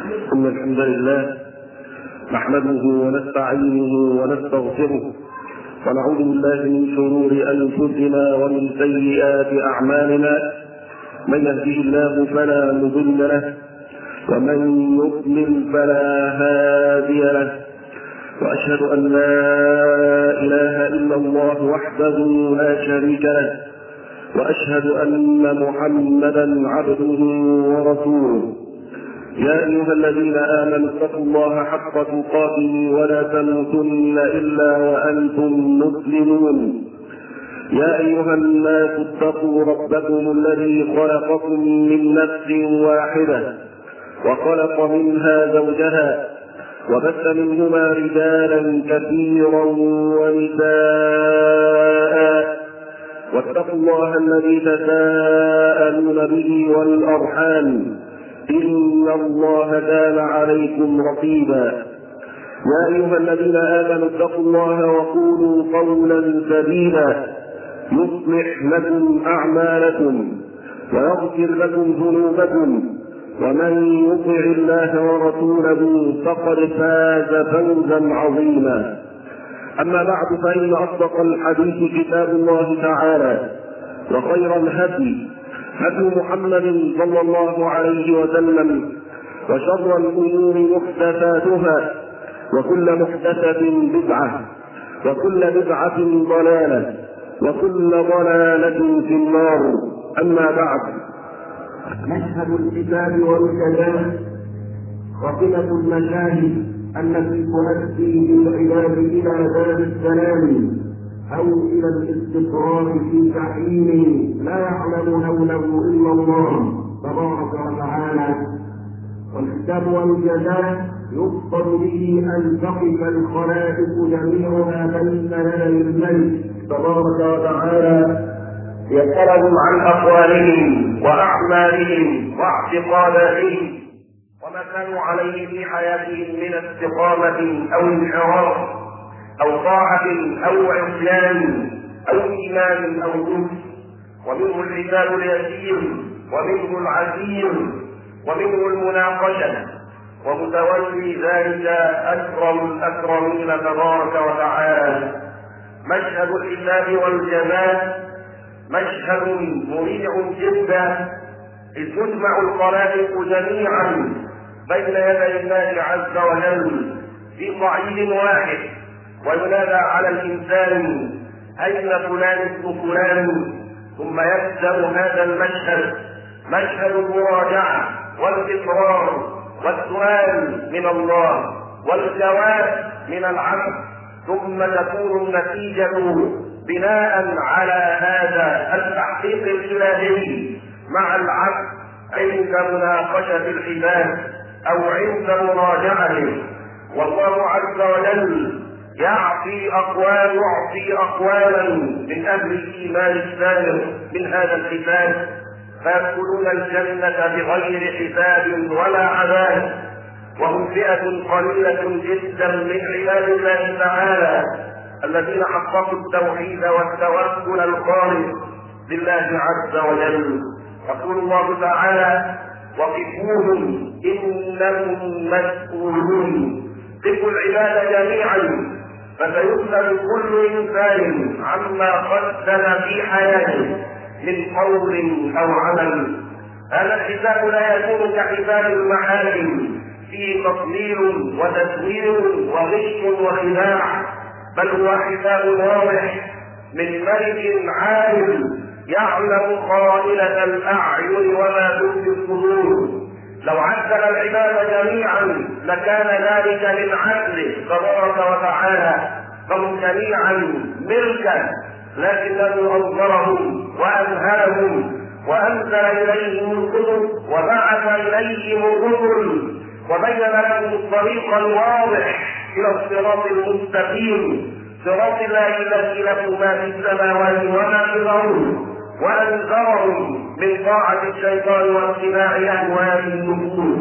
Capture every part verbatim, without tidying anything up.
إن الحمد لله نحمده ونستعينه ونستغفره ونعوذ بالله من شرور أنفسنا ومن سيئات أعمالنا. من يهده الله فلا مضل له ومن يضلل فلا هادي له، وأشهد أن لا إله إلا الله وحده لا شريك له، وأشهد أن محمدا عبده ورسوله. يا أيها الذين آمنوا اتقوا الله حق تقاته ولا تموتن إلا وأنتم مسلمون. يا أيها الناس اتقوا ربكم الذي خلقكم من نفس واحدة وخلق منها زوجها وبث منهما رجالا كثيرا ونساء، واتقوا الله الذي تساءلون به والأرحام إن الله كان عليكم رقيبا. يا أيها الذين آمنوا اتقوا الله وقولوا قولا سديدا يصلح لكم أعمالكم ويغفر لكم ذنوبكم، ومن يطع الله ورسوله فقد فاز فوزا عظيما. أما بعد، فإن أصدق الحديث كتاب الله تعالى، وخير الهدي هدي محمد صلى الله عليه وسلم، وشر الأمور محدثاتها، وكل محدثة بدعة، وكل بدعة ضلالة، وكل ضلالة في النار. أما بعد، مشهد الكتاب والكلام وقلة المشاهد التي تؤدي بالعباد إلى دار السلام أو إلى الاستقرار في جحيم لا يعلم هوله إلا الله تبارك وتعالى. والكتاب والجزاء يقصد به أن تقف الخلائق جميعها بين يدي الملك تبارك وتعالى يسألهم عن أقوالهم وأعمالهم واعتقاداتهم وما كانوا عليه في حياتهم من استقامة أو انحراف أو طاعة أو عصيان أو إيمان أو كفر. ومنه الحساب اليسير ومنه العسير ومنه المناقشة، ومتولي ذلك أكرم الأكرمين تبارك وتعالى. مشهد الحساب والجزاء مشهد مريع جدا، إذ تجمع الخلائق جميعا بين يدي الله عز وجل في صعيد واحد، وينادى على الإنسان أين فلان ابن فلان، ثم يبدأ هذا المشهد مشهد المراجعة والإقرار والسؤال من الله والجواب من العبد، ثم تكون النتيجة بناء على هذا التحقيق الإلهي مع العبد عند مناقشة الحساب أو عند مراجعته. والله عز وجل يعطي أقوال يعطي أقوالا من أهل الإيمان السابق من هذا الحساب، فيدخلون الجنة بغير حساب ولا عذاب، وهم فئة قليلة جدا من عباد الله تعالى الذين حققوا التوحيد والتوكل الخالص لله عز وجل. يقول الله تعالى: وقفوهم إنهم مسؤولون. قفوا العباد جميعا، فسيسأل كل إنسان عما قدم في حياته من قول أو عمل. هذا الحساب لا يكون كحساب المحاكم فيه تضليل وتزوير وغش وخداع، بل هو حساب واضح من ملك عالم يعلم خائنة الأعين وما تخفي الصدور. لو عدل العباد جميعا لكان ذلك من عدله تبارك وتعالى، فهم جميعا ملكا، لكنه أنظرهم وأنهاهم وأنزل إليهم الكتب وبعث إليهم الرسل وبين لهم الطريق الواضح إلى الصراط المستقيم، صراط الله الذي له ما في السماوات وما في الأرض، وأنذرهم من طاعة الشيطان واتباع أهواء النفوس.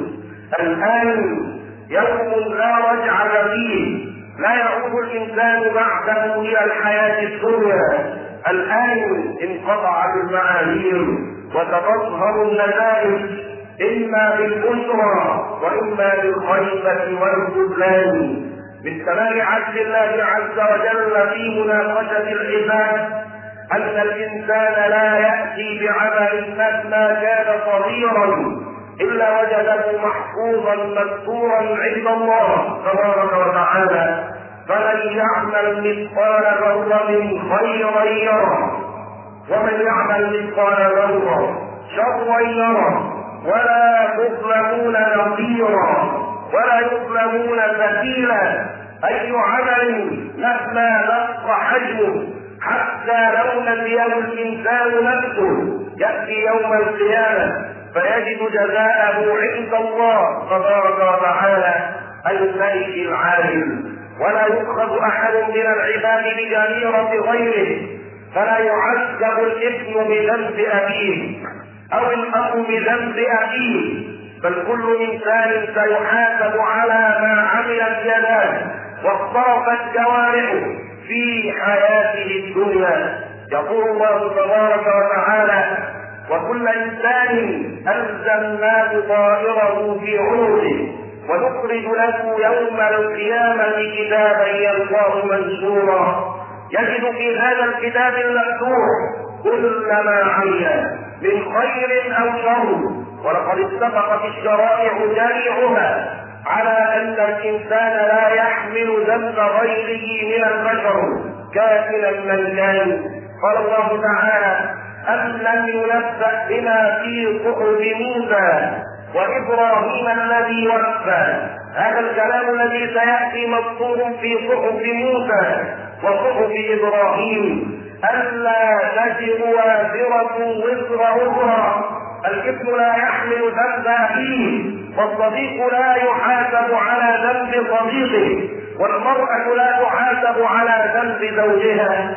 الآن يوم لا رجعة فيه، لا يعود الإنسان بعده إلى الحياة الدنيا. الآن انقطعت المعاذير وتظهر النتائج، إما بالبشرى وإما بالخيبة والخذلان. من تمام عدل الله عز وجل في مناقشة العباد أن الإنسان لا يأتي بعمل مهما كان صغيرا إلا وجده محفوظا مذكورا عند الله تبارك وتعالى. فمن يعمل مثقال ذرة خيرا يره ومن يعمل مثقال ذرة شرا يره ولا تظلمون نظيرا ولا يظلمون فتيلا. أي عمل مهما دق حجمه حتى لو لم يكن الإنسان نفسه يأتي يوم القيامة فيجد جزاءه عند الله تبارك وتعالى الملك العالم. ولا يؤخذ أحد من العباد بجريرة غيره، فلا يعذب الابن بذنب أبيه أو الأخ بذنب أبيه، بل كل إنسان سيحاسب على ما عملت يداه واخترقت جوارحه في حياته الدنيا. يقول الله تبارك وتعالى: وكل إنسان ألزمناه طائره في عنقه ونخرج له يوم القيامة كتابا يلقاه منشورا يجد في هذا الكتاب المفتوح كل ما عمل من خير أو شر. ولقد اتفقت الشرائع جميعها على أن الإنسان لا يحمل ذنب غيره من البشر كائنا من كان. قال الله تعالى: أم لم ينبأ بما في صحف موسى وإبراهيم الذي وفى. هذا الكلام الذي سيأتي مذكور في صحف موسى وصحف إبراهيم، ألا تزر وازرة وزر أخرى. الابن لا يحمل ذنب أخيه، والصديق لا يحاسب على ذنب صديقه، والمرأة لا تحاسب على ذنب زوجها.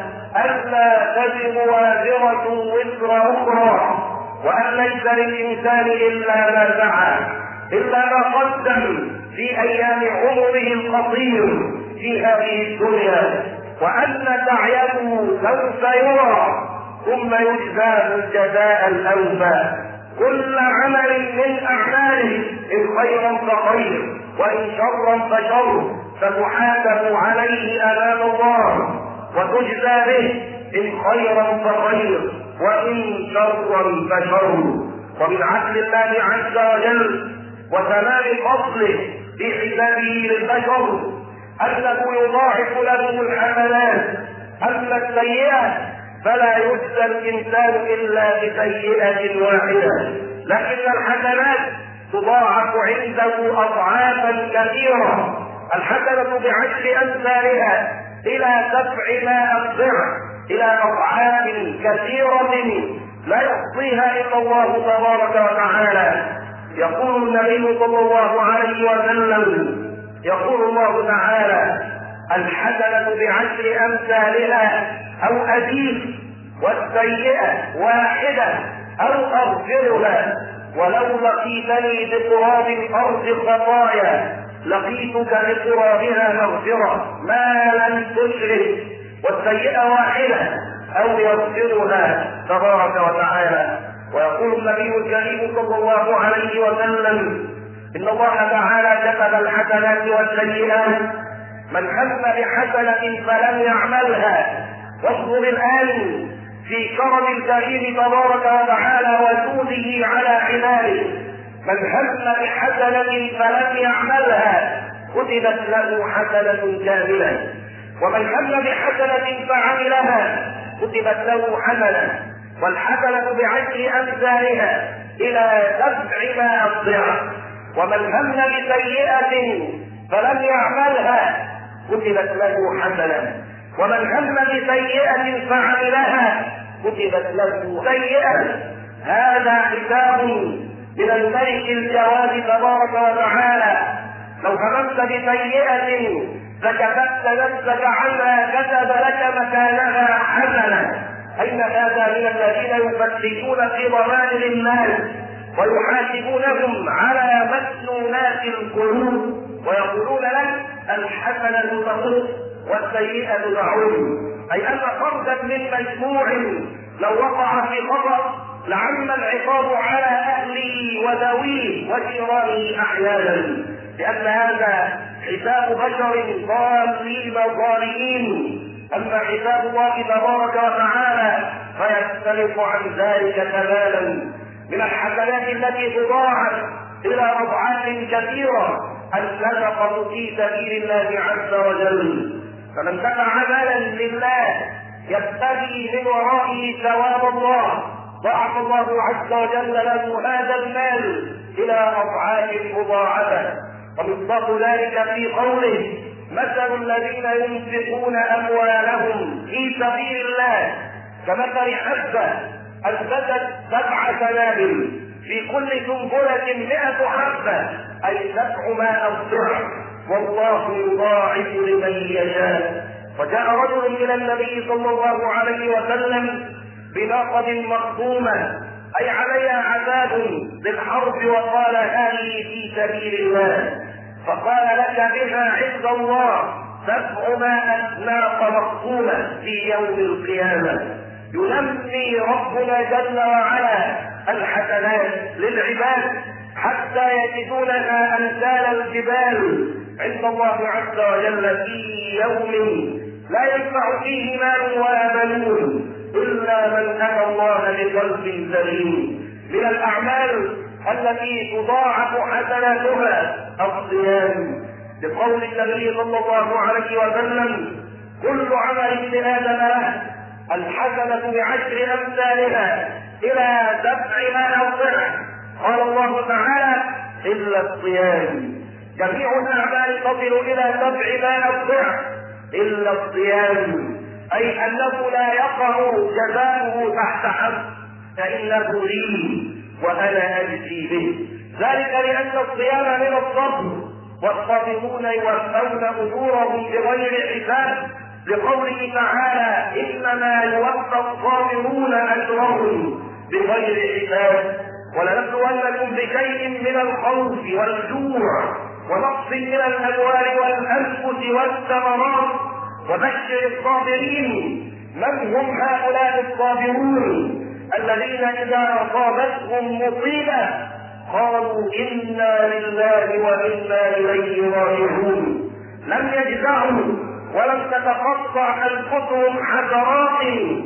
ألا تزر وازرة وزر أخرى، وأن ليس للإنسان إلا ما سعى، إلا ما قدم في أيام عمره القصير في هذه الدنيا، وأن سعيه سوف يرى ثم يجزاه الجزاء الأوفى. كل عمل من أعماله إن خيرا فخير وإن شرا فشر فتحاسب عليه أمام الله وتجزى به إن خيرا فخير وإن شرا فشر. ومن عدل الله عز وجل وتمام فضله في حسابه للبشر أنه يضاعف لهم الحسنات. أما السيئة فلا يجزى الإنسان إلا بسيئة واحدة، لكن الحسنات تضاعف عنده أضعافا كثيرة. الحسنة بعشر أمثالها إلى سبع مائة ضعف، إلى أضعاف كثيرة لا يحصيها إلا الله تبارك وتعالى. يقول النبي صلى الله عليه وسلم: يقول الله تعالى: الحسنة بعشر أمثالها أو أزيد، والسيئة واحدة أو أغفرها. ولو لقيتني بقراب الأرض خطايا لقيتك بقرابها مغفرة ما لم تشرك. والسيئة واحدة أو يغفرها تبارك وتعالى. ويقول النبي الكريم صلى الله عليه وسلم: إن الله تعالى كتب الحسنات والسيئات، من هم بحسنة فلم يعملها. واصبر الآن في كرم الكريم تبارك وتعالى وجوده على عباده. من هم بحسنة فلم يعملها كتبت له حسنة كاملة، ومن هم بحسنة فعملها كتبت له حسنة. والحسنة بعشر أمثالها إلى سبع مائة ضعف. ومن هم بسيئة فلم يعملها كتبت له حسنة، ومن هم بسيئة فعملها كتبت له سيئة. هذا حساب من الملك الجواد تبارك وتعالى. لو هممت بسيئة فكفت نفسك عنها كتب لك مكانها حسنة. أين هذا من الذين يفتشون في ضمائر الناس ويحاسبونهم على مسنونات القلوب ويقولون لك الحسنة تخص والسيئة تعود؟ أي أن فردا من مجموع لو وقع في خطأ لعم العقاب على اهله وذويه وجيرانه احيانا، لان هذا حساب بشر ضالين ظالمين. اما حساب الله تبارك وتعالى فيختلف عن ذلك تماما. من الحسنات التي تضاعف الى اضعاف كثيره الصدقه في سبيل الله عز وجل. فمن دفع مالا لله يبتغي من ورائه ثواب الله ضاعف الله عز وجل له هذا المال الى اضعاف مضاعفه. ومصداق ذلك في قوله: مثل الذين ينفقون اموالهم في سبيل الله كمثل حبه انبتت سبع سنابل في كل سنبله مئة حبه، اي سبعمائة ضعف، والله يضاعف لمن يشاء. وجاء رجل الى النبي صلى الله عليه وسلم بناقه مخدومه اي عليها عذاب بالحرب، وقال: هذه في سبيل الله. فقال: لك بها عند الله سبعمائة ناقه مخدومه في يوم القيامه. ينمي ربنا جل وعلا الحسنات للعباد حتى يجدونها امثال الجبال عند الله عز وجل في يوم لا ينفع فيه مال ولا بنون الا من اتى الله بقلب سليم. من الاعمال التي تضاعف حسناتها الصيام، بقول النبي صلى الله عليه وسلم: كل عمل ابن ادم له الحسنه بعشر امثالها الى سبعمائة ضعف. قال الله تعالى: الا الصيام. جميع الاعمال تصل الى سبعمائة ضعف الا الصيام، اي انه لا يقع جزاؤه تحت حد، فانه لي وانا اجزي به. ذلك لان الصيام من الصبر، والصابرون يوفون اجورهم بغير حساب، لقوله تعالى: انما يوفى الصابرون اجرهم بغير حساب. ولنبلونكم بشيء من الخوف والجوع ونقص من الاموال والانفس والثمرات وبشر الصابرين. من هم هؤلاء الصابرون؟ الذين اذا اصابتهم مصيبه قالوا: انا لله وانا اليه راجعون. لم يجزعوا ولم تتقطع انفسهم حسرات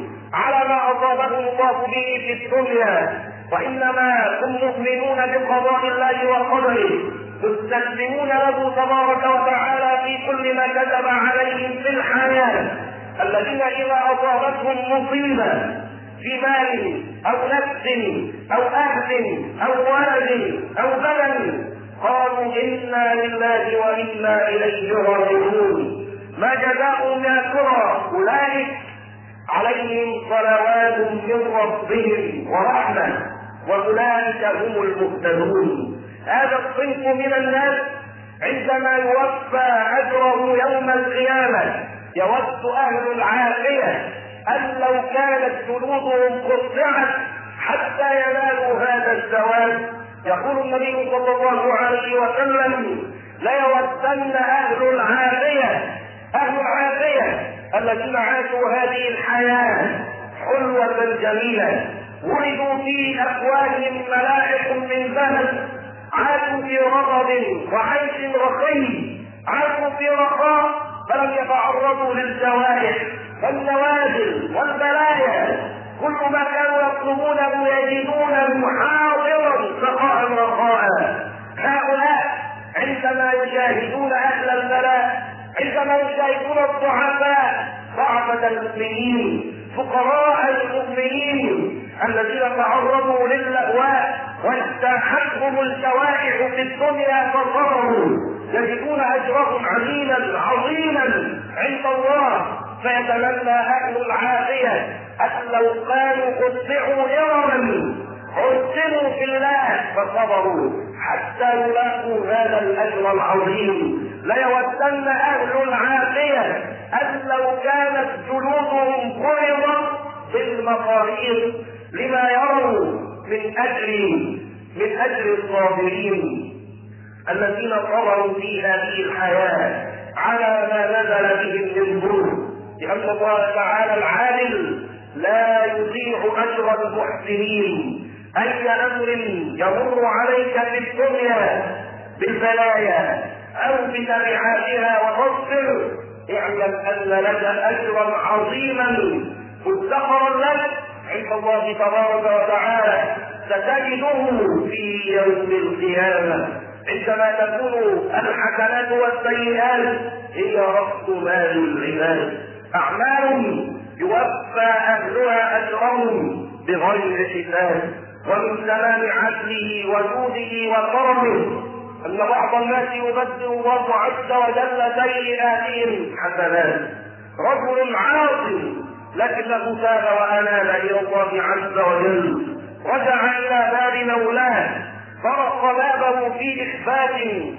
على ما اصابهم الله به في الدنيا، وانما هم مؤمنون بقضاء الله وقدره، مستسلمون له تبارك وتعالى في كل ما كتب عليهم في الحياه. الذين اذا اصابتهم مصيبه في مال او نفس او اهل او ولد او بدن قالوا: انا لله وانا اليه راجعون. ما جزاء ما ترى اولئك عليهم صلوات من ربهم ورحمه واولئك هم المهتدون. هذا الصنف من الناس عندما يوفى اجره يوم القيامه يود اهل العافيه ان لو كانت جلودهم قطعت حتى ينالوا هذا الثواب. يقول النبي صلى الله عليه وسلم: ليودن اهل العافيه اهل العافيه الذين عاشوا هذه الحياه حلوه جميله، ولدوا في افواههم ملائح من ذهب، عاشوا في رغد وعيش رخي، عاشوا في رخاء فلم يتعرضوا للجوارح والنوازل والبلايا. كل ما كانوا يطلبونه يجدونه حاضرا سخاء رخاء. هؤلاء عندما يشاهدون اهل البلاء، عندما يشاهدون الضعفاء، ضعفة المؤمنين، فقراء المؤمنين الذين تعرضوا للأهواء واجتاحتهم الجوائح في الدنيا فصبروا، يجدون اجرهم عظيما عظيما عند الله. فيتمنى اهل العافيه ان لو كانوا قطعوا يوما عزموا في الله فصبروا حتى يلاقوا هذا الاجر العظيم. ليودن اهل العافيه ان لو كانت جلودهم قرضت بالمقارير لما يروا من اجر من اجر الصابرين الذين صبروا في هذه الحياه على ما نزل بهم من ظلم. لان الله تعالى العادل لا يضيع أجر المحسنين. أي أمر يمر عليك في الدنيا بالبلايا أو بتبعاتها وتصبر، اعلم أن لك أجرا عظيما مدخرا لك عند الله تبارك وتعالى، ستجده في يوم القيامة عندما تكون الحسنات والسيئات هي رأس مال العباد. أعمال يوفى أهلها أجرهم بغير حساب. ومن تمام عدله وجوده وكرمه أن بعض الناس يبدل الله عز وجل سيئاتهم حسنات. رجل عاصي لكنه تاب وأناب إلى الله عز وجل، رجع إلى باب مولاه، طرق بابه في إخفاء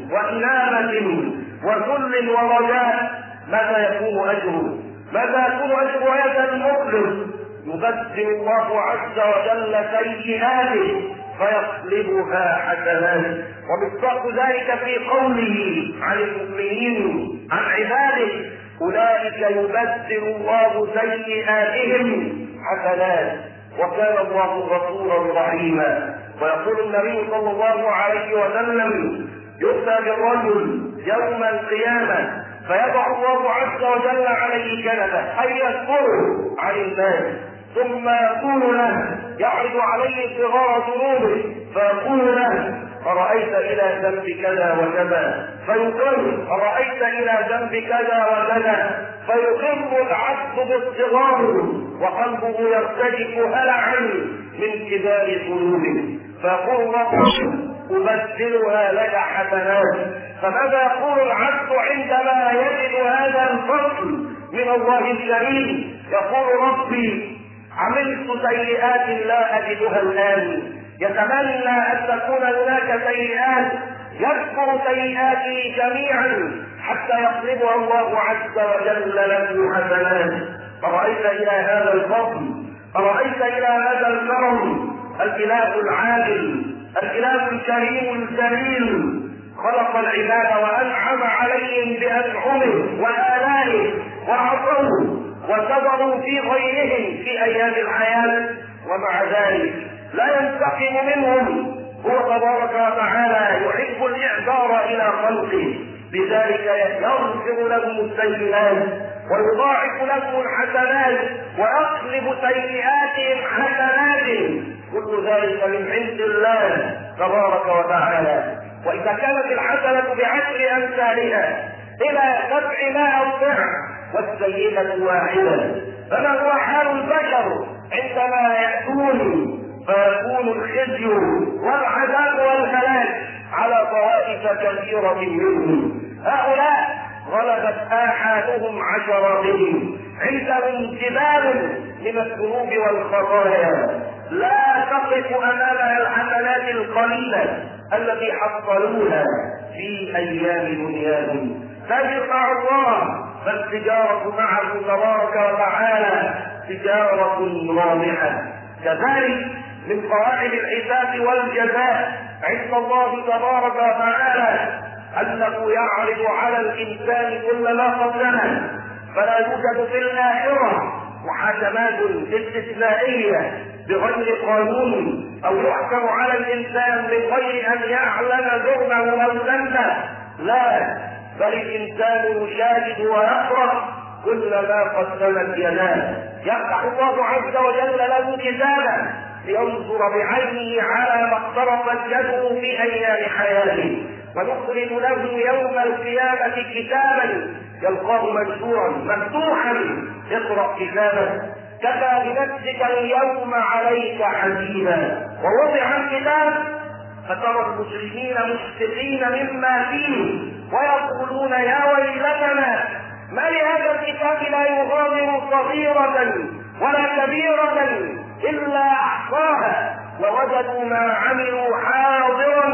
وإنابة وذل ورجاء، ماذا يكون أجره؟ ماذا يكون أجر هذا المخلص؟ يبدل الله عز وجل سيئاته فيقلبها حسنات. ومصداق ذلك في قوله عن المؤمنين عن عباده أولئك يبدل الله سيئاتهم حسنات وكان الله غفورا رحيما. ويقول النبي صلى الله عليه وسلم يؤتى بالرجل يوم القيامة فيضع الله عز وجل عليه كنفه أي يذكره عن الناس، ثم يقول له يعرض عليه صغار ذنوبه فيقول له أرأيت إلى ذنب كذا وكذا، فيقر أرأيت إلى ذنب كذا وكذا، فيقر العبد بالصغار وقلبه يرتجف هلعا من كبار ذنوبه، فيقول الله أبدلها لك حسنات. فماذا يقول العبد عندما يجد هذا الفضل من الله الكريم؟ يقول ربي عملت سيئات لا أجدها الآن. يتمنى أن تكون هناك سيئات يذكر سيئاته جميعا حتى يقلبها الله عز وجل له حسنات. أرأيت إلى هذا الفضل، أرأيت إلى هذا الكرم. الإله العادل، الإله الكريم الجليل خلق العباد وأنعم عليهم بأنعمه وآلائه وعطوه وصبروا في غيرهم في أيام الحياة، ومع ذلك لا ينتقم منهم. هو تبارك وتعالى يحب الإعذار إلى خلقه، لذلك يغفر لهم السيئات ويضاعف لهم الحسنات ويقلب سيئاتهم حسنات، كل ذلك من عند الله تبارك وتعالى. وإذا كانت الحسنة بعشر أمثالها إلى سبعمائة ضعف والسيئة واحدة، فما هو حال البشر عندما يأتون فيكون الخزي والعذاب والهلاك على طوائف كثيرة منهم؟ هؤلاء غلبت آحادهم عشراتهم، عندهم جبال من الذنوب والخطايا لا تقف أمامها الحسنات القليلة التي حصلوها في أيام دنياهم. تجد مع الله فالتجارة معه تبارك وتعالى تجارة رابحة. كذلك من قواعد الحساب والجزاء عند الله تبارك وتعالى أنه يعرض على الإنسان كل ما قدمه، فلا يوجد في الآخرة محاكمات استثنائية بغير قانون أو يحكم على الإنسان من غير أن يعلم جرمه أو ذنبه، لا، بل الإنسان يشاهد ويقرأ كل ما قدمت يداه. يفتح الله عز وجل له كتابه لينظر بعينه على ما اقترفت يده في أيام حياته، ونخرج له يوم القيامة كتابا يلقاه منشورا مفتوحا اقرأ كتابك كفى بنفسك اليوم عليك حسيبا. ووضع الكتاب فترى المسلمين مشفقين مما فيه ويقولون يا ويلتنا ما لهذا الكتاب لا يغادر صغيرة ولا كبيرة إلا أحصاها ووجدوا ما عملوا حاضرا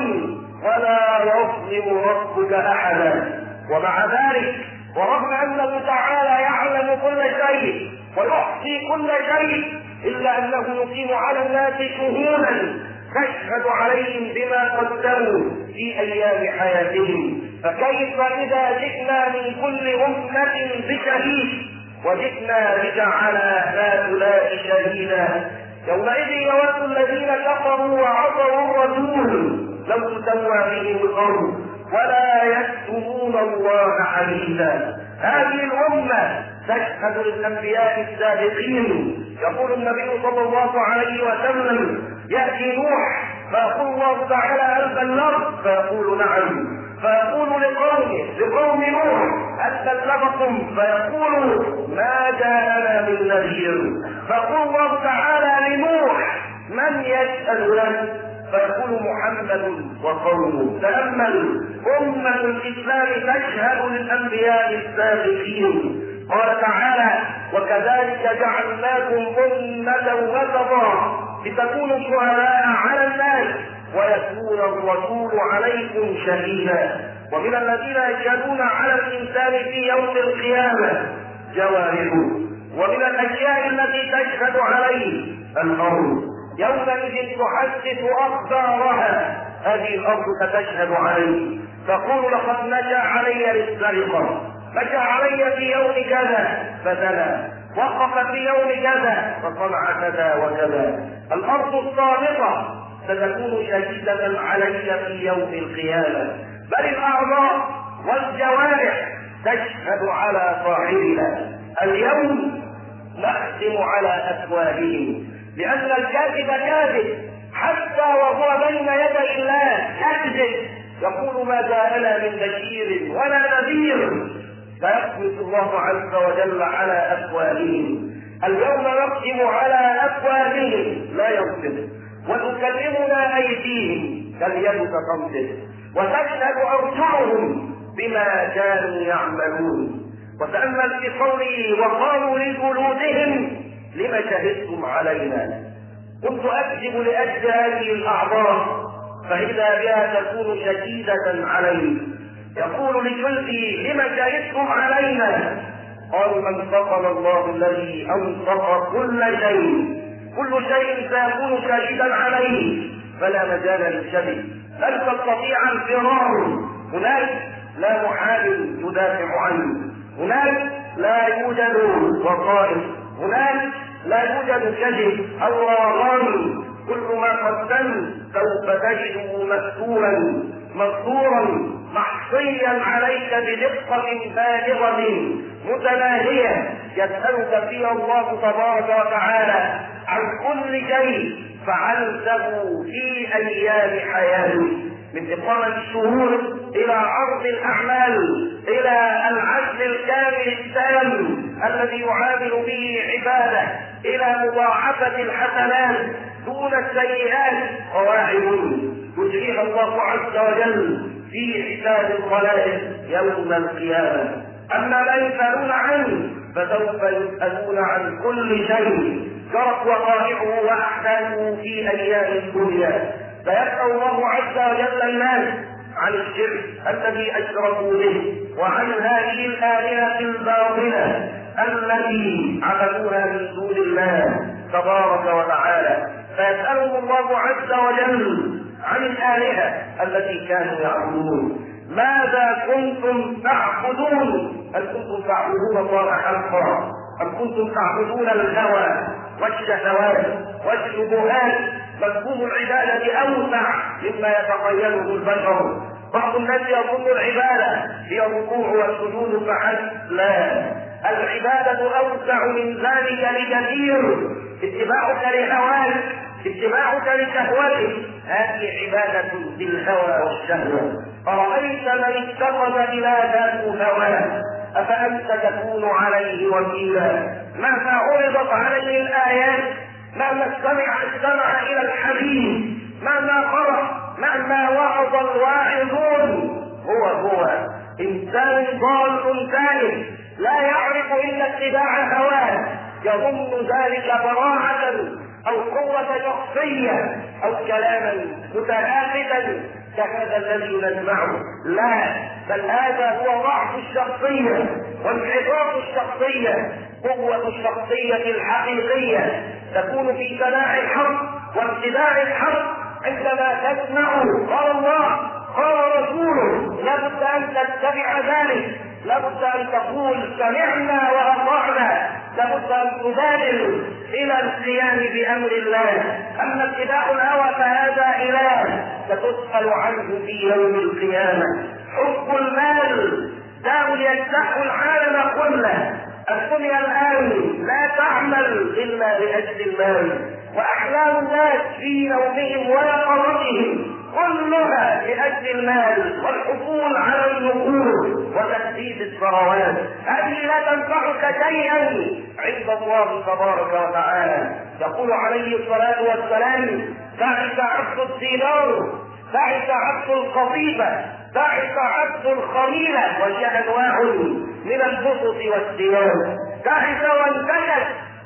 ولا يظلم ربك أحدا. ومع ذلك ورغم أنه تعالى يعلم كل شيء ويحصي كل شيء إلا أنه يقيم على الناس شهودا تشهد عليهم بما قدموا في أيام حياتهم. فكيف إذا جئنا من كل أمة بشهيد وجئنا بك على هؤلاء شهيدا. يومئذ يود الذين كفروا وعصوا الرسول لو تسوى بهم الارض ولا يكتمون الله حديثا. هذه الامه تشهد للانبياء السابقين. يقول النبي صلى الله عليه وسلم: ياتي نوح فيقول الله تعالى: هل بلغت؟ فيقول: نعم. فيقول لقومه لقوم نوح: هل بلغكم؟ فيقول: ما جاءنا من نذير. فيقول الله تعالى لنوح: من يشهد لك؟ فيقول: محمد وقومه. تأمل، أمة الإسلام تشهد للأنبياء السابقين. قال تعالى: وكذلك جعلناكم أمة وسطا لتكونوا شهداء على الناس ويكون الرسول عليكم شهيدا. ومن الذين يشهدون على الإنسان في يوم القيامة جوارحه. ومن الأشياء التي تشهد عليه الأرض. يومئذ تحدث أخبارها. هذه الأرض ستشهد عليه، تقول: لقد مشى علي للسرقة، مشى علي في يوم كذا فزنى، وقف في يوم كذا فصنع كذا وكذا. الأرض الصامتة ستكون شهيدة علي في يوم القيامة. بل الأعضاء والجوارح تشهد على صاحبها. اليوم نختم على أفواههم، لأن الكاذب كاذب حتى وهو بين يدي الله يكذب، يقول: ما جاءنا من بشير ولا نذير. فيخلص الله عز وجل على أفواههم. اليوم نختم على أفواههم لا ينطق، وتكلمنا أيديهم كاليد تنطق، وتشهد أرجلهم بما كانوا يعملون. وتأمل في قوله: وقالوا لجلودهم لم شهدتم علينا. كنت أكذب لأجل هذه الأعضاء فإذا بها تكون شديدة عليه. يقول لجلده: لم شهدتم علينا؟ قالوا: من انطقنا الله الذي انطق كل شيء، كل شيء سيكون شهيدا عليه فلا مجال للشبه، لن تستطيع الفرار. هناك لا محامي يدافع عنه، هناك لا يوجد وقائف، هناك لا يوجد كذب او راغان. كل ما قدمت سوف تجده مكتوبا مذكورا محصيا عليك بدقة بالغة متناهية. يسألك فيها الله تبارك وتعالى عن كل شيء فعلته في أيام حياتك، من إقامة الشهور إلى عرض الأعمال إلى العدل الكامل التام الذي يعامل به عباده إلى مضاعفة الحسنات دون السيئات. قواعد يجريها الله عز وجل في حساب الخلائق يوم القيامة. أما ما يسألون عنه فسوف يسألون عن كل شيء جرت وقائعه وأحداثه في أيام الدنيا. فيسأل الله عز وجل الناس عن الشرك الذي أشركوا به، وعن هذه الآلهة الباطلة التي عبدوها من دون الله تبارك وتعالى. فيسألهم الله عز وجل عن الآلهة التي كانوا يعبدون: ماذا كنتم تعبدون؟ هل كنتم تعبدون الله حقا أم كنتم تعبدون الهوى والشهوات والشبهات؟ مفهوم العبادة أوسع مما يتخيله البشر. بعض الناس يظن العبادة هي الركوع والسجود فحسب، لا، العبادة أوسع من ذلك بكثير. اتباعك لهواك، اتباعك لشهوتك، هذه عبادة بالهوى والشهوة. أرأيت من اتخذ إلهه هواه أفأنت تكون عليه وكيلا؟ مهما عرضت عليه الآيات، مهما استمع استمع إلى الحديث، مهما قرأ، مهما وعظ الواعظون، هو هو إنسان ضال تائه لا يعرف إلا اتباع هواه، يظن ذلك براعة أو قوة شخصية أو كلاما متهافتا كهذا الذي نسمعه. لا، بل هذا هو ضعف الشخصية وانحطاط الشخصية. قوة الشخصية الحقيقية تكون في سماع الحق واتباع الحق عندما تسمع قال الله قال رسوله، لابد أن تتبع ذلك، لابد أن تقول سمعنا وأطعنا استطعنا لابد ان تبادر الى القيام بامر الله. اما اتباع الهوى فهذا اله ستسال عنه في يوم القيامه. حب المال داء يجتاح العالم كله. الدنيا الان لا تعمل الا لاجل المال، واحلام الناس في نومهم ويقظتهم كلها لاجل المال والحصول على النقود وتسديد الثروات. هذه لا تنفعك شيئا عند الله تبارك وتعالى. يقول عليه الصلاه والسلام: تعس عبد الدينار، تعس عبد القطيفه، تعس عبد الخليله، وهي انواع من البسط والثياب. تعس وانتكس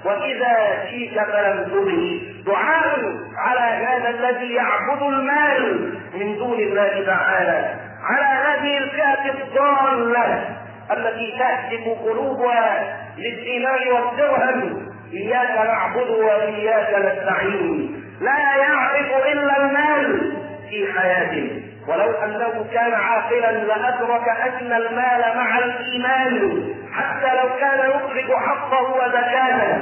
وإذا شيك فلم تبه. دعاء على هذا الذي يعبد المال من دون الله تعالى، على هذه الفئة الضالة التي تهتف قلوبها للدينار والدرهم. إياك نعبد وإياك نستعين. لا يعرف إلا المال في حياته، ولو أنه كان عاقلا لأدرك أن المال مع الإيمان حتى لو كان يخرج حقه وزكاته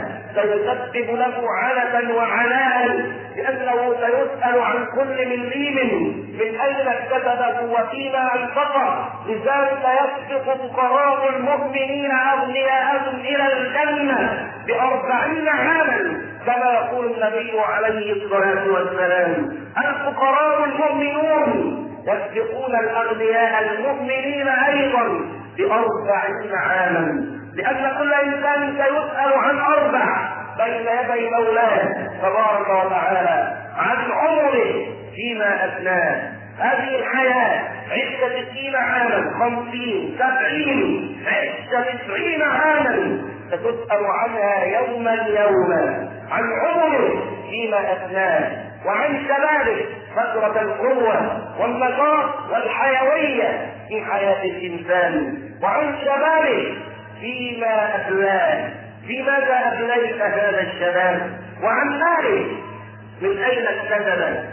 سيسبب له عنة وعناء، لأنه سيسأل عن كل مليم من أين اكتسبه وفيما أنفقه. لذلك يسبق فقراء المؤمنين أغنياءهم إلى الجنة بأربعين عاما، كما يقول النبي عليه الصلاة والسلام: الفقراء المؤمنون يسبقون الأغنياء المؤمنين أيضا بأربعين عاما، لأن كل إنسان سيسأل عن أربع بين يدي مولاه تبارك وتعالى: عن عمره فيما أفناه. هذه الحياة عشت ستين عاما، خمسين، سبعين، عشت تسعين عاما، ستسأل عنها يوما يوما. عن عمره فيما أفناه، وعن شبابه فترة القوة والنشاط والحيوية في حياة الإنسان، وعن شبابه فيما أفناه. في ماذا أفنيت هذا الشباب؟ وعن ماله من أين اكتسبه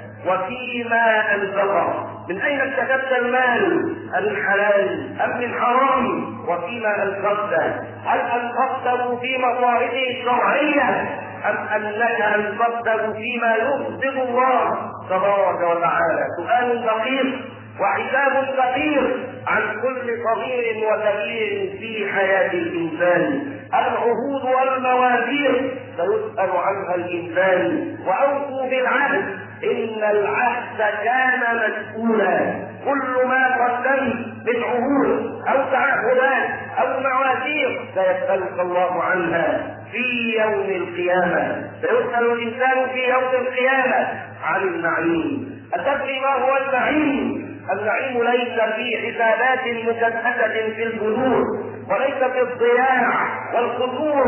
وفيما أنفقه. من أين اكتسبت المال؟ أم من حلال أم من حرام؟ وفيما أنفقته؟ هل أنفقته في مصالحه الشرعية أم أنك أنفقته فيما يغضب الله تبارك وتعالى؟ سؤال دقيق وحساب كثير عن كل صغير وكبير في حياة الإنسان. العهود والمواثيق سيسأل عنها الإنسان. وأوفوا بالعهد إن العهد كان مسؤولا. كل ما قدمت من عهود أو تعهدات أو مواثيق سيسألك الله عنها في يوم القيامة. سيسأل الإنسان في يوم القيامة عن النعيم. أتدري ما هو النعيم؟ النعيم ليس في حسابات مكدسة في البنوك، وليس في الضياع والقصور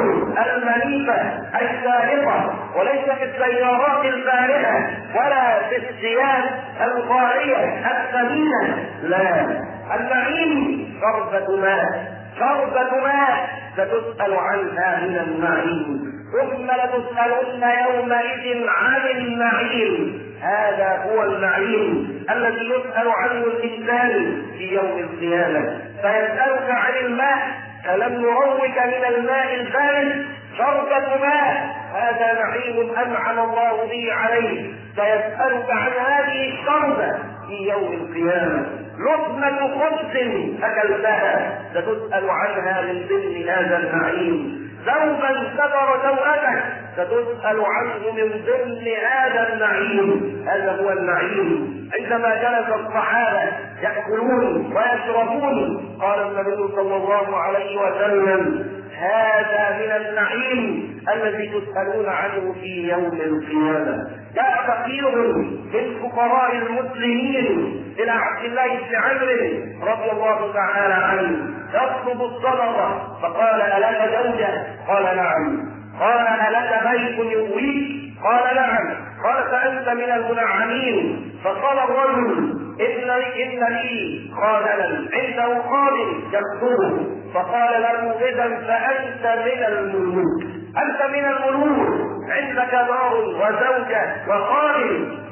المنيفة الشاهقة، وليس في السيارات الفارهة، ولا في الثياب الغالية الثمينة. لا، النعيم شربة ماء، شربة ماء ستسأل عنها من النعيم. ثم لتسألن يومئذ عن النعيم. هذا هو النعيم الذي يسأل عنه الإنسان في يوم القيامة. فيسألك عن الماء، فلم نروك من الماء البارد شربة ماء، هذا نعيم أنعم الله به عليه. سيسألك عن هذه الشربة في يوم القيامة. لقمة خبز أكلتها ستسأل عنها من ضمن هذا النعيم. ثوبا ستر سوءتك ستسأل عنه من ضمن هذا النعيم. هذا هو النعيم. عندما جلس الصحابة يأكلون ويشربون قال النبي صلى الله عليه وسلم: هذا من النعيم الذي تسألون عنه في يوم القيامة. جاء فقير من فقراء المسلمين إلى عبد الله بن عمرو رضي الله تعالى عنه يطلب الصدقة، فقال: ألك زوجة؟ قال: نعم. قال: ألك بيت يؤويك؟ قال: نعم. قال: فأنت من المنعمين. فقال الرجل: إن لي إن لي خادما عنده خادم يكتبه. فقال له: إذا فأنت من الملوك، أنت من الملوك، عندك دار وزوجة وخادم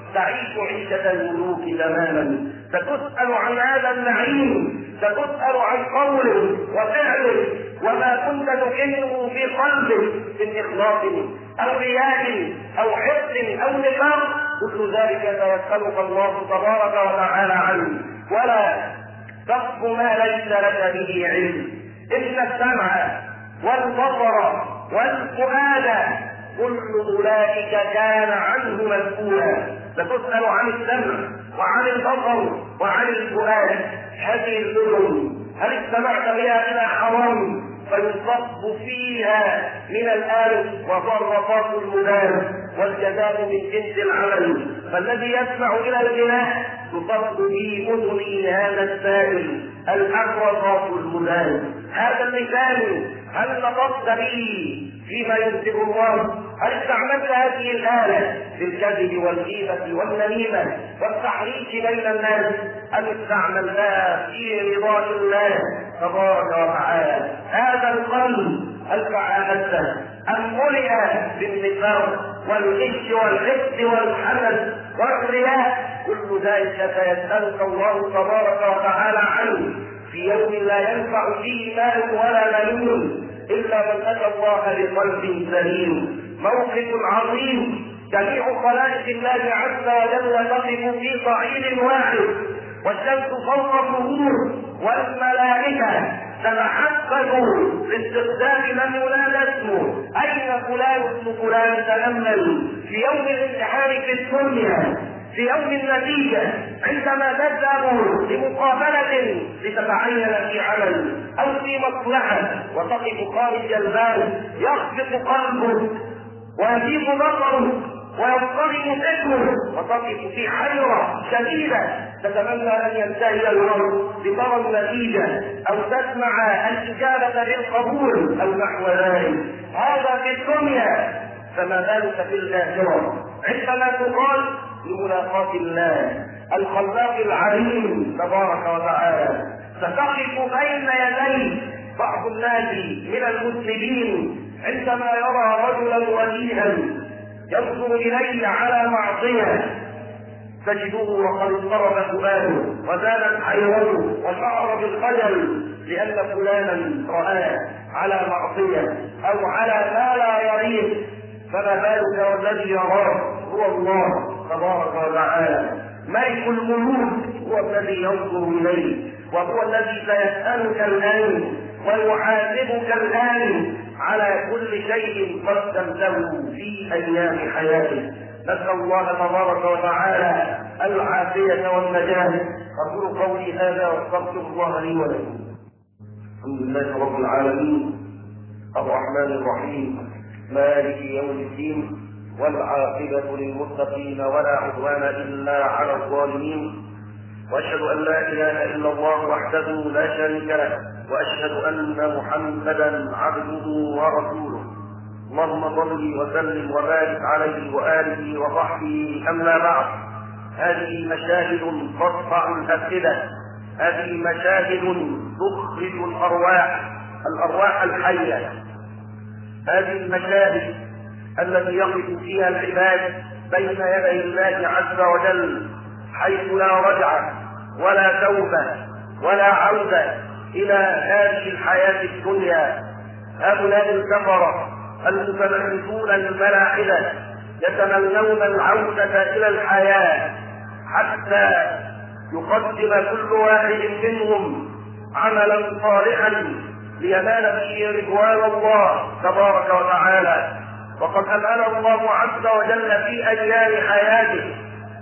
تعيش عيشة الملوك تماما. ستسأل عن هذا النعيم، ستسأل عن قول وفعل وما كنت تكنه في قلبك من إخلاص أو رياء أو حقد أو نفاق، كل ذلك سيسألك الله تبارك وتعالى عنه. ولا تقف ما ليس لك به علم. إن السمع والبصر والفؤاد كل أولئك كان عنه مسؤولا. ستسأل عن السمع وعن البصر وعن الفؤاد. هذه الأذن هل استمعت بها إلى حرام فيصب فيها من الآلف وضربات المدان والجزاء من جنس العمل. فالذي يسمع إلى الغناء تصب في أذنه هذا السائل الأقرصات المدان. هذا اللسان هل نطقت به فيما يرضي الله؟ هل استعملت هذه الآلة في الكذب والغيبة والنميمة والتحريش بين الناس؟ أم استعملتها في رضا الله تبارك وتعالى؟ هذا القلب هل تعاملته أم ملئ بالنفاق والغش والحقد والحسد والرياء؟ كل ذلك سيسألك الله تبارك وتعالى عنه في يوم لا ينفع فيه مال ولا بنون إلا من أتى الله بقلب سليم. موقف عظيم، جميع خلائق الله عز وجل تقف في صعيد واحد، والشمس فوق الظهور، والملائكة تتحقق باستخدام من ينادى اسمه. أين فلان ابن فلان؟ تأمل في يوم الامتحان في الدنيا، في يوم النتيجة، عندما تذهب لمقابلة لتتعين في عمل أو في مصلحة وتقف خارج الباب، يخفق قلبك ويزيد بصرك ويضطرب فكرك وتقف في حيرة شديدة، تتمنى أن ينتهي الأمر لترى النتيجة أو تسمع الإجابة بالقبول أو نحو ذلك. هذا في الدنيا، فما بالك في الآخرة عندما تقال لملاقاة الله الخلاق العليم تبارك وتعالى. ستقف بين يدي بعض الناس من المسلمين عندما يرى رجلا وجيها ينظر إليه على معصية، تجده وقد اضطرب فؤاده وزادت حيرته وشعر بالخجل لأن فلانا رآه على معصية أو على ما لا يليق. فما بالك والذي يراه هو الله تبارك وتعالى. ملك الملوك هو الذي ينظر إليه، وهو الذي سيسألك الآن ويحاسبك الآن على كل شيء قدمته في أيام حياتك. نسأل الله تبارك وتعالى العافية والنجاة. أقول قولي هذا واستغفر الله لي ولكم. الحمد لله رب العالمين الرحمن الرحيم مالك يوم الدين، والعاقبة للمتقين ولا عدوان إلا على الظالمين، وأشهد أن لا إله إلا الله وحده لا شريك له، وأشهد أن محمدا عبده ورسوله. اللهم صل وسلم وبارك عليه وآله وصحبه. أما بعد، هذه مشاهد ترفع الأفئدة، هذه مشاهد تخرج الأرواح الأرواح الحية، هذه المشاهد التي يقف فيها العباد بين يدي الله عز وجل، حيث لا رجعة ولا توبة ولا عودة إلى هذه الحياة الدنيا. هؤلاء الكفرة المتمردون الملاحدة يتمنون العودة إلى الحياة حتى يقدم كل واحد منهم عملا صالحا لينال به رضوان الله تبارك وتعالى. وقد أنعم الله عز وجل في أيام حياته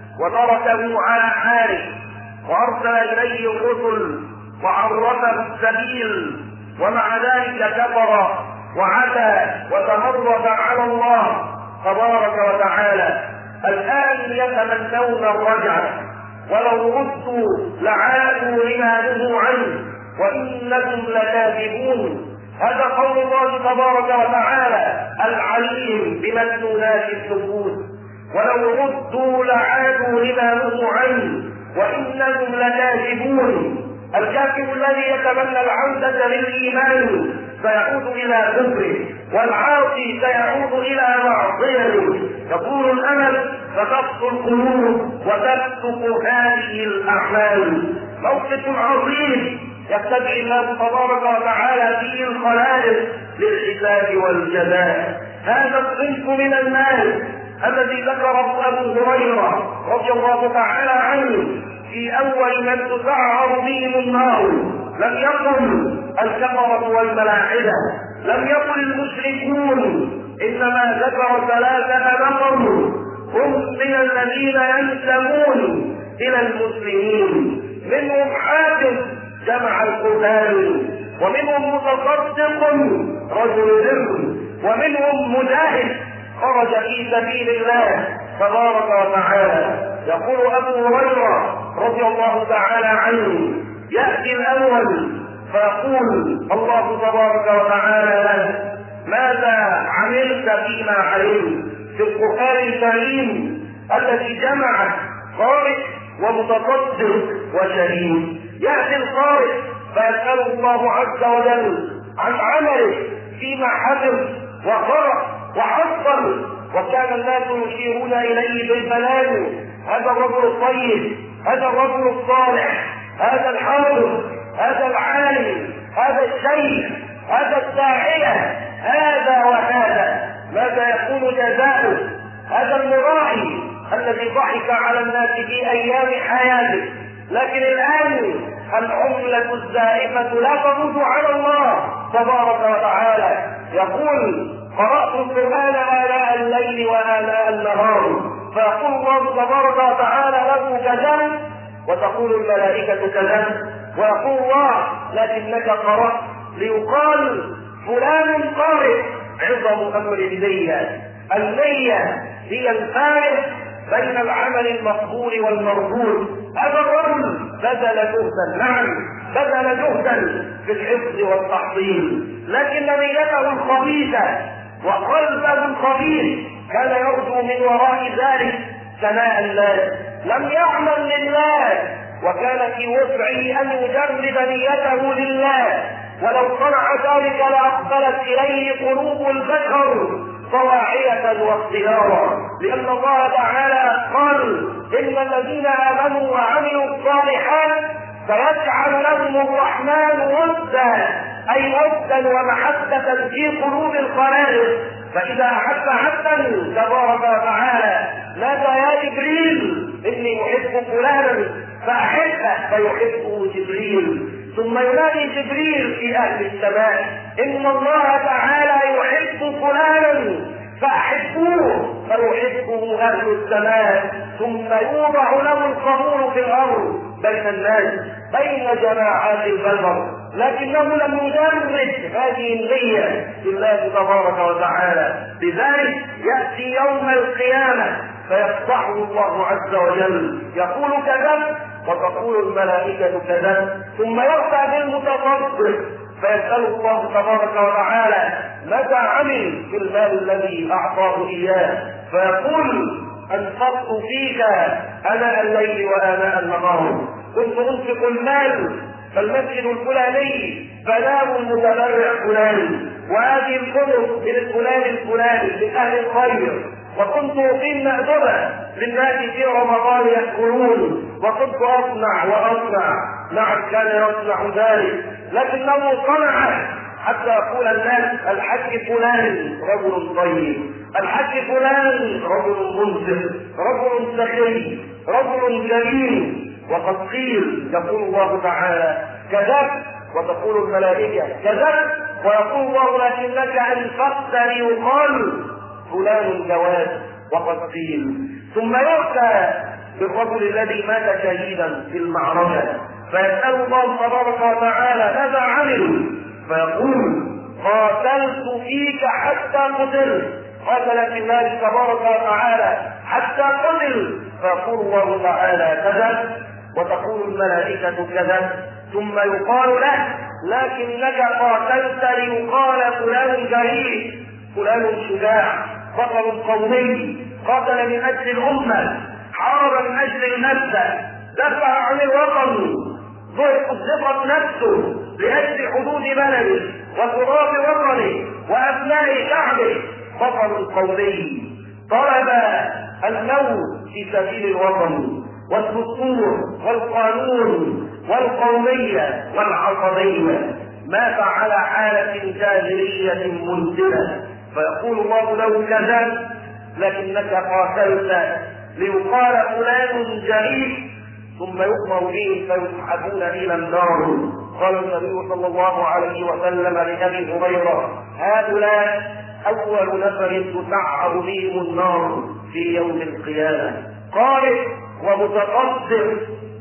وتركه على حاله وأرسل إليه الرسل وعرفه السبيل، ومع ذلك كفر وعتى وتمرد على الله تبارك وتعالى. الآن يتمنون الرجعة، ولو ردوا لعادوا لما نهوا عنه وإنكم لكاذبون. هذا قول الله تبارك وتعالى العليم بمكنونات النفوس. ولو ردوا لعادوا لما نهوا عنه وإنكم لكاذبون. الكافر الذي يتمنى العودة للإيمان سيعود إلى كفره، والعاصي سيعود إلى معصيته. يقول الأمل فتقسو القلوب وتفتك هذه الأعمال. موقف عظيم يستدعي الله تبارك وتعالى فيه الخلائق للحساب والجزاء. هذا الصنف من الناس الذي ذكره أبو هريرة رضي الله تعالى عنه في أول من تسعر بهم النار لم يكن الكفرة والملاحدة، لم يكن المشركون، إنما ذكر ثلاثة نفر هم من الذين ينتمون إلى المسلمين. منهم حافظ جمع القرآن، ومنهم متصدق رجل بر، ومنهم مجاهد خرج في سبيل الله تبارك وتعالى. يقول أبو هريرة رضي الله تعالى عنه يأتي الأول فيقول الله تبارك وتعالى له ماذا عملت فيما علمت؟ في القرآن الكريم الذي جمع قارئ ومتصدق وشهيد. يأتي القارئ فيسأل الله عز وجل عن عمله فيما حفظ وقرأ وحصل، وكان الناس يشيرون إليه بالبلاد: هذا الرجل الطيب، هذا الرجل الصالح، هذا الحافظ، هذا العالم، هذا الشيخ، هذا الداعية، هذا وهذا. ماذا يكون جزاؤه؟ هذا المراعي الذي ضحك على الناس في أيام حياته، لكن الآن العملة الزائفة لا ترد على الله تبارك وتعالى. يقول: قرأت القرآن آلاء الليل وآلاء النهار، فيقول الله تبارك وتعالى له كذا، وتقول الملائكة كذا، ويقول الله: لكنك قرأت ليقال فلان قارئ. عظم أمر النية. النية هي الفارق بين العمل المقبول والمردود. هذا الرجل بذل جهدا، نعم بذل جهدا في الحفظ والتحصيل، لكن نيته الخبيثة وقلبه الخبيث كان يرجو من وراء ذلك ثناء الناس، لم يعمل لله، وكان في وسعه أن يجرد نيته لله، ولو صنع ذلك لأقبلت إليه قلوب البشر طواعية واختيارا، لأن الله تعالى قال: إن الذين آمنوا وعملوا الصالحات فيجعل لهم الرحمن ودا، أي ودا ومحبة في قلوب الخلائق. فإذا أحب عبدا تبارك وتعالى نادى: يا جبريل إني أحب فلانا، فأحبه فيحبه جبريل. ثم ينادي جبريل في أهل السماء: إن الله تعالى يحب فلانا فأحبوه، فيحبه أهل السماء. ثم يوضع له القبول في الأرض بين الناس، بين جماعات البشر، لكنه لم يجرد هذه النية لله تبارك وتعالى. لذلك يأتي يوم القيامة فيفتحه الله عز وجل، يقول كذا وتقول الملائكة كذا، ثم يرفع بالمتصدق فيسأل الله تبارك وتعالى ماذا عمل في المال الذي أعطاه إياه، فيقول: أنفقت فيك آناء الليل وآناء النهار، كنت أنفق المال فالمسجد الفلاني فنام المتبرع فلان، وهذه الكتب من الفلان الفلاني من أهل الخير، وكنت أقيم مأدبة للناس في رمضان يأكلون، وكنت أصنع وأصنع. نعم كان يصنع ذلك، لكنه صنع حتى يقول الناس: الحج فلان رجل طيب، الحج فلان رجل منصف، رجل سخي، رجل كريم. وقد قيل، يقول الله تعالى: كذبت، وتقول الملائكة كذبت، ويقول الله: لكنك أنفقت ليقال فلان جواد. وقد قيل. ثم يؤتى بالرجل الذي مات شهيدا في المعركة فيسأل الله تبارك وتعالى ماذا عمل، فيقول: قاتلت فيك حتى قتلت، قاتل في الله تبارك وتعالى حتى قتل. فيقول الله تعالى كذا، وتقول الملائكة كذا، ثم يقال له: لكنك قاتلت ليقال فلان جريء، فلان شجاع، بطل قومي، قاتل من أجل الأمة، حارب من أجل النفس، دفع عن الوطن، أزلقت نفسه لأجل حدود بلده وتراب وطنه وأبناء شعبه، بطل قومي طلب الموت في سبيل الوطن والدستور والقانون والقومية والعصبية، مات على حالة جاهلية منزلة. فيقول الله له كذا لكنك قاتلت ليقال فلان جريء، ثم يؤمر به فيسحبون الى النار. قال النبي صلى الله عليه وسلم لأبي هريرة: هؤلاء اول نفر تسعر بهم النار في يوم القيامة، قائد ومتقدم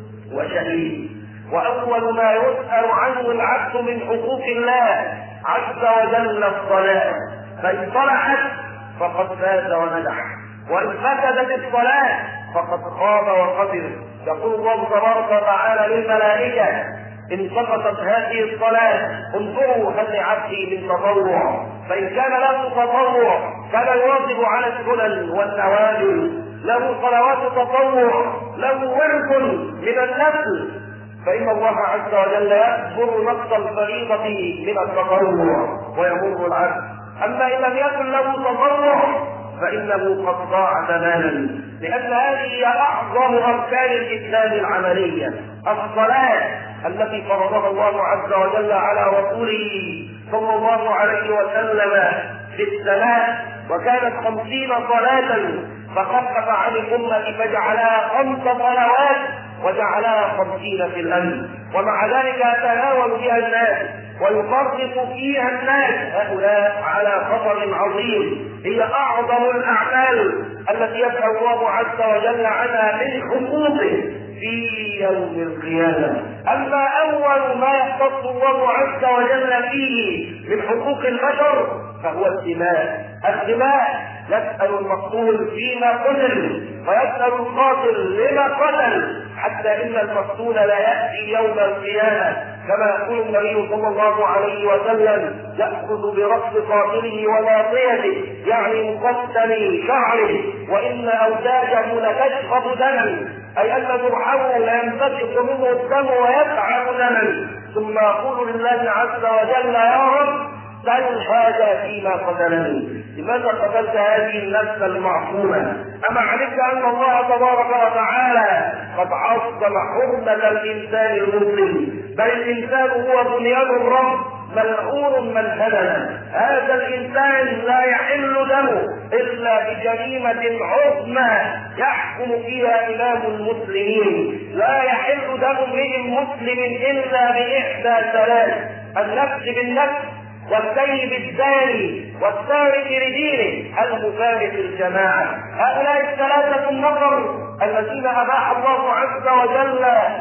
وشهيد. واول ما يسأل عنه العبد من حقوق الله عز وجل الصلاة، فإن صلحت فقد فاز ونجح، وإن فسدت الصلاة فقد خاب وخسر. يقول الله تبارك وتعالى للملائكة: إن سقطت هذه الصلاة انظروا هل لعبدي من تطوع، فإن كان له تطوع كان الواجب على السنن والنوافل، له صلوات تطوع، له ورد من النفل، فإن الله عز وجل يكبر نقص الفريضة من التطوع ويمر العبد. أما إن لم يكن له تطوع فإنه قد ضاع تماما، لأن هذه هي أعظم أركان الإسلام العملية، الصلاة التي فرضها الله عز وجل على رسوله صلى الله عليه وسلم في السماء، وكانت خمسين صلاة فخفف عن الأمة فجعلها خمس صلوات وجعلها خمسين في الأمن، ومع ذلك يتناول بها الناس ويفرط فيها الناس. هؤلاء على خطر عظيم، هي أعظم الأعمال التي يسأل الله عز وجل عنها من حقوقه في يوم القيامة. أما أول ما يختص الله عز وجل فيه من حقوق البشر فهو الدماء. الدماء يسأل المقتول فيما قتل، ويسأل القاتل لما قتل، حتى إن المقتول لا يأتي يوم القيامة كما يقول النبي صلى الله عليه وسلم: يأخذ برأس قاتله وناصيته، يعني مقتل شعره، وإن أوداجه لتشرب دما، أي أن جرحه لا ينبثق منه الدم ويسعى دما، ثم يقول لله عز وجل: يا رب سل هذا فيما قتلني، لماذا قتلت هذه النفس المعصومة؟ أما علمت أن الله تبارك وتعالى قد عظم حرمة الإنسان المسلم، بل الإنسان هو بنيان الرب ملعون من هدنا. هذا الإنسان لا يحل دمه إلا بجريمة عظمى يحكم فيها إمام المسلمين. لا يحل دم امرئ مسلم إلا بإحدى ثلاث: النفس بالنفس، والسيب الزاني، والسارق لدينه، المفارق الجماعة. هؤلاء الثلاثة النفر الذين أباح الله عز وجل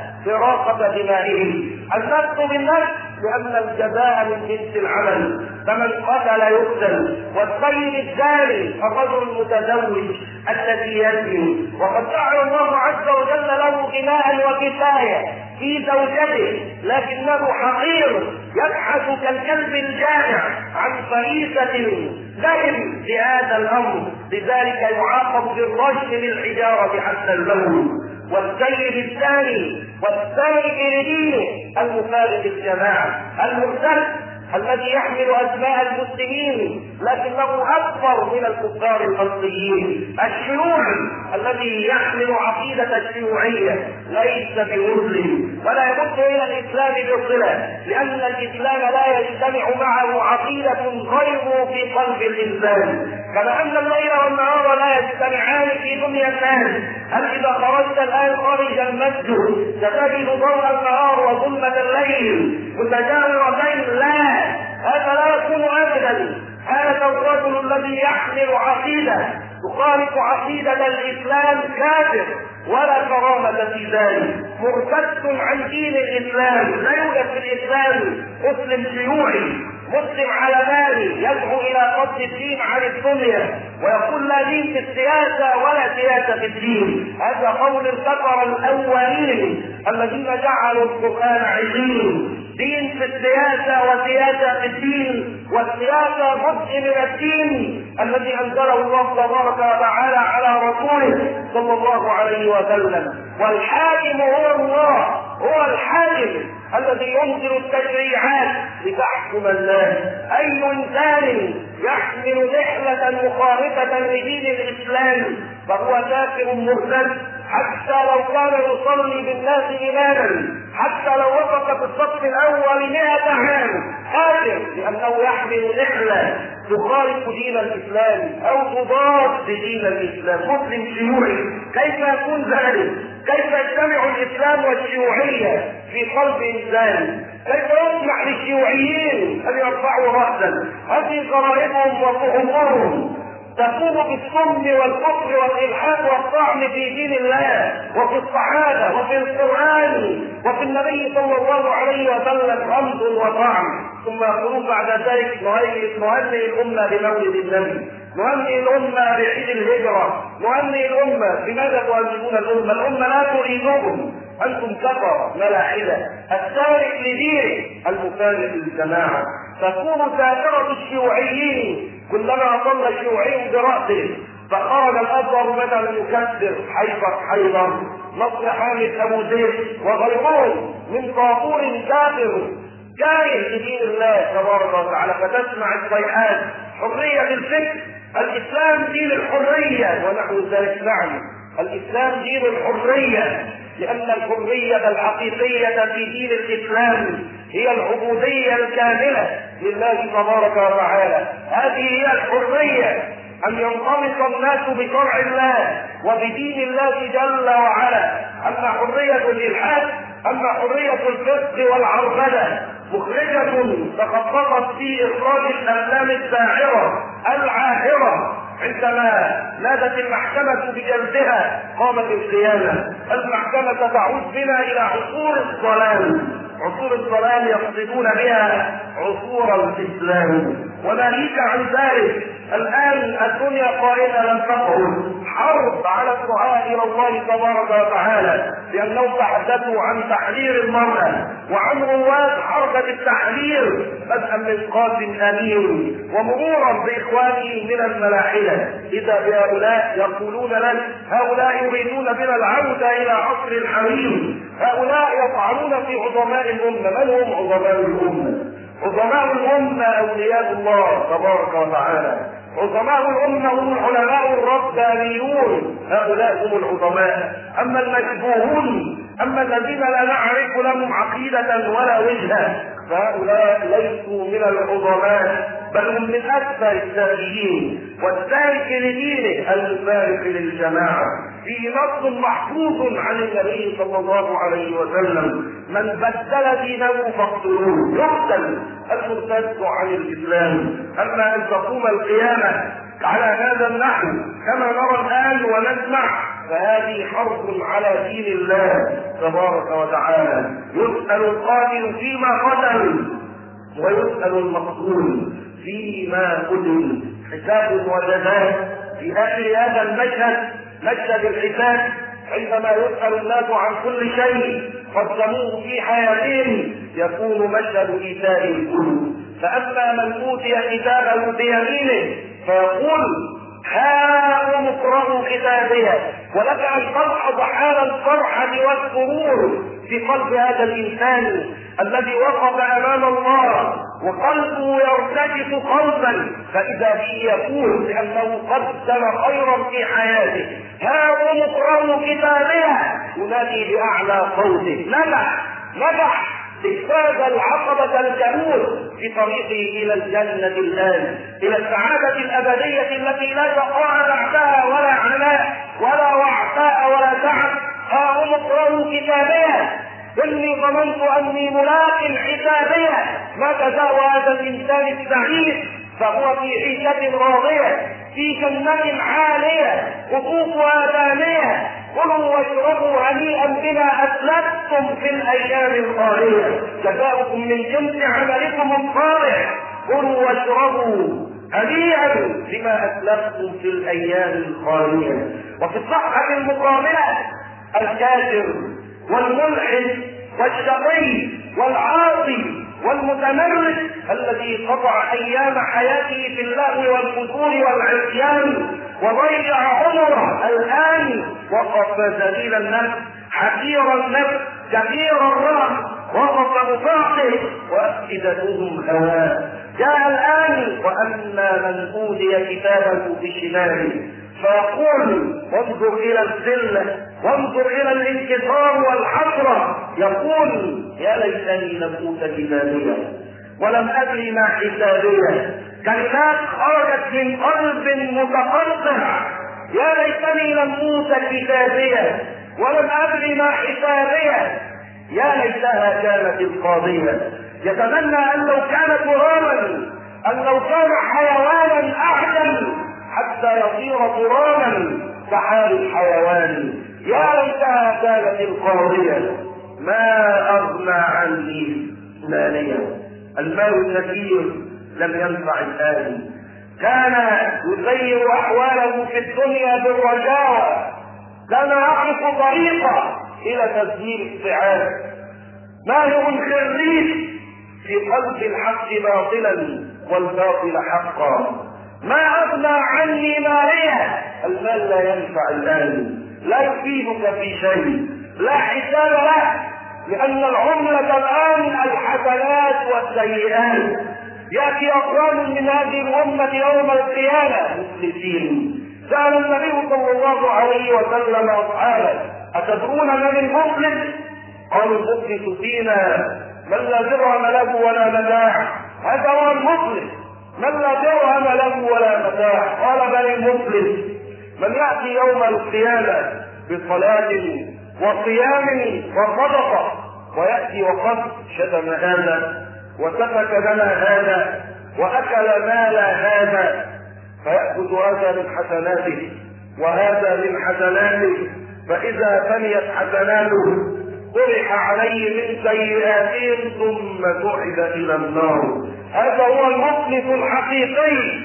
فراقة دمائهم. النفس بالنفس لأن الجزاء من جنس العمل، فمن قتل يقتل. والسيب الزاني الرجل المتزوج الذي يزني، وقد جعل الله عز وجل له غناء وكفاية في زوجته، لكنه حقير يبحث كالكلب الجائع عن فريسة دائم لهذا الأمر، لذلك يعاقب بالرجم بالحجارة حتى الموت. والسيد الثاني والسارق لدينه المفارق الجماعة، المرتد الذي يحمل أسماء المسلمين لكنه أكبر من الكفار الأصليين، الشيوعي الذي يحمل عقيدة الشيوعية ليس بمسلم ولا يمت إلى الإسلام بصلة، لأن الإسلام لا يجتمع معه عقيدة غيره في قلب الإنسان، كما أن الليل والنهار لا يجتمعان في دنيا الناس. هل إذا خرجت الآن خارج المسجد ستجد ضوء النهار وظلمة الليل متجاورتين؟ لا، هذا لا يكون أبدا. هذا الرجل الذي يحمل عقيدة تخالف عقيدة الإسلام كافر ولا كرامة في ذلك، مرتد عن دين الإسلام. لا يوجد في الإسلام مسلم شيوعي مسلم علماني يدعو إلى قصد الدين عن الدنيا ويقول لا دين في السياسة ولا سياسة في الدين. هذا قول الكفر الأولين الذين جعلوا القرآن عظيم، دين في السياسة وسياسة في الدين، والسياسة جزء من الدين الذي أنزله الله تبارك وتعالى على رسوله صلى الله عليه وسلم. والحاكم هو الله هو الحاكم الذي ينزل التشريعات لتحكم الناس. اي انسان يحمل رحله مخالفه لدين الاسلام فهو كافر مرتد، حتى لو كان يصلي بالناس إماما، حتى لو وقف في الصف الأول مئة عام كافر، لأنه يحمل رحلة تخالف دين الإسلام أو تضاد دين الإسلام. مسلم شيوعي، كيف يكون ذلك؟ كيف يجتمع الإسلام والشيوعية في قلب إنسان؟ كيف يسمح للشيوعيين أن يرفعوا رأسا؟ هذه غرائبهم وفهمهم تقوم بالسم والكفر والإلحاد والطعن في دين الله وفي الصحابة وفي القرآن وفي النبي صلى الله عليه وسلم رمز وطعن. ثم يقولون بعد ذلك نهنئ الأمة بمولد النبي، نهنئ الأمة بعيد الهجرة، نهنئ الأمة. بماذا تهنئون الأمة؟ الأمة لا تريدكم، أنتم كفر ملاحدة، التارك لدينه المفارق للجماعة. تكون ساكرة الشيوعيين كلما ضل الشيوعي برأسه فخرج الأزهر مثلا يكسر حيدر حيدر نصر حامد أبو زيد وغيرهم من طابور كافر جاهل لدين الله تبارك وتعالى. فتسمع الصيحات حرية الفكر، الإسلام دين الحرية، ونحن ذلك نعم الإسلام دين الحرية، لأن الحرية الحقيقية في دين الإسلام هي العبودية الكاملة لله تبارك وتعالى. هذه هي الحرية، أن ينطلق الناس بشرع الله وبدين الله جل وعلا. أما حرية الإلحاد، أما حرية الفسق والعربدة مخرجة تخصصت في إخراج الأفلام الساحرة العاهرة. عندما نادت المحكمة بجلدها قامت القيامة. المحكمة تعود بنا إلى عصور الظلام، عصور الظلام يقصدون بها عصور الإسلام، وناهيك عن ذلك. الآن الدنيا قائمة لم تقعد، حرب على الدعاء إلى الله تبارك وتعالى، لأنهم تحدثوا عن تحرير المرأة وعن رواد حركة التحرير بدءا من قاسم أمين ومرورا بإخوانه من الملاحدة. إذا بهؤلاء يقولون لك هؤلاء يريدون بنا العودة إلى عصر الحريم، هؤلاء يطعنون في عظماء الأمة. من هم عظماء الأمة؟ عظماء الأمة أولياء الله تبارك وتعالى. عظماء الأمة هم العلماء الربانيون، هؤلاء هم العظماء. أما المشبوهون، أما الذين لا نعرف لهم عقيدة ولا وجهة، فهؤلاء ليسوا من العظماء، بل هم من أكثر السائلين. والتارك لدينه المفارق للجماعة. في نص محفوظ عن النبي صلى الله عليه وسلم: من بدل دينه فاقتلوه، يقتل المرتد عن الإسلام. أما أن تقوم القيامة على هذا النحو كما نرى الآن ونسمع، فهذه حرب على دين الله تبارك وتعالى. يسأل القاتل فيما قتل ويسأل المقتول فيما قتل. حساب وجزاء. في آخر هذا المشهد، مشهد الحساب، عندما يسأل الناس عن كل شيء قدموه في حياتهم، يكون مشهد إيتاء الكل. فأما من أوتي كتابه بيمينه فيقول: هاؤم اقرءوا كتابيه. ولك أن تلحظ حال الفرحة والسرور في قلب هذا الإنسان الذي وقف أمام الله وقلبه يرتجف قلبا، فإذا به يقول لأنه قدم خيرا في حياته: هاؤم اقرءوا كتابيه. ينادي بأعلى صوته: نجح نجح، اجتاز العقبة الجنود في طريقه إلى الجنة الآن، إلى السعادة الأبدية التي لا شقاء بعدها ولا عناء ولا وعثاء ولا تعب. هاؤم اقرءوا كتابيه إني ظننت أني ملاق حسابيه. ما جزاء هذا الإنسان السعيد؟ فهو في عيشة راضية في جنة عالية قطوفها دانية. كلوا واشربوا هنيئا بما أسلفتم في الأيام الخالية، جزاؤكم من جنس عملكم الصالح. كلوا واشربوا هنيئا بما أسلفتم في الأيام الخالية. وفي الصحة المقابلة: الكافر والملحد والشقي والعاصي والمتمرد الذي قطع ايام حياته في اللهو والفتور والعصيان وضيع عمره، الان وقف ذليل النفس حسير النفس كثير الرأس وسط مفاقه وأفئدتهم هواء. جاء الآن وأما من أوتي كتابه بشماله فيقول وانظر إلى الذلة وانظر إلى الانكسار والحسرة، يقول يا ليتني لم أوت كتابيه ولم أدري ما حسابيه. كلمات خرجت من قلب متقطع، يا ليتني لم أوت كتابيه ولم أدري ما حسابيه، يا ليتها كانت القاضية. يتمنى أن لو كان ترابا، أن لو كان حيوانا أعجل حتى يصير ترابا كحال الحيوان. يا ليتها كانت القاضية. ما أغنى عني ماليا. المال الكثير لم ينفع الآن. كان يسير أحواله في الدنيا بالرجاوة، كان يقف طريقة إلى تسجيل السعادة. ماهر خريج في قلب الحق باطلا والباطل حقا. ما أغنى عني ماليا. المال لا ينفع الآن، لا يفيدك في شيء، لا حساب له، لأن العملة الآن الحسنات والسيئات. يأتي أقوام من هذه الأمة يوم القيامة مفلسين. سأل النبي صلى الله عليه وسلم أصحابه أتدرون من المفلس؟ قالوا المفلس فينا من لا درهم له ولا متاع. هذا هو المفلس، من لا درهم له ولا متاع. قال بل المفلس من يأتي يوم القيامة بصلاة وصيام وصدقة، ويأتي وقد شتم هذا وسفك دم هذا وأكل مال هذا، فيأخذ هذا من حسناته وهذا من حسناته، فإذا فنيت حسناته طرح عليه من سيئاتهم ثم سحب إلى النار. هذا هو المفلس الحقيقي،